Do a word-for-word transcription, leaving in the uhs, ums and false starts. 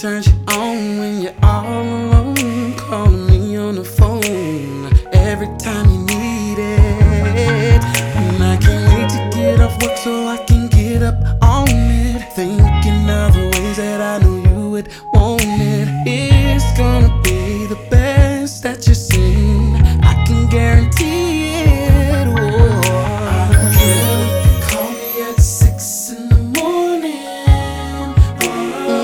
turns you on when you're all alone, calling me on the phone every time you need it. And I can't wait to get off work so I can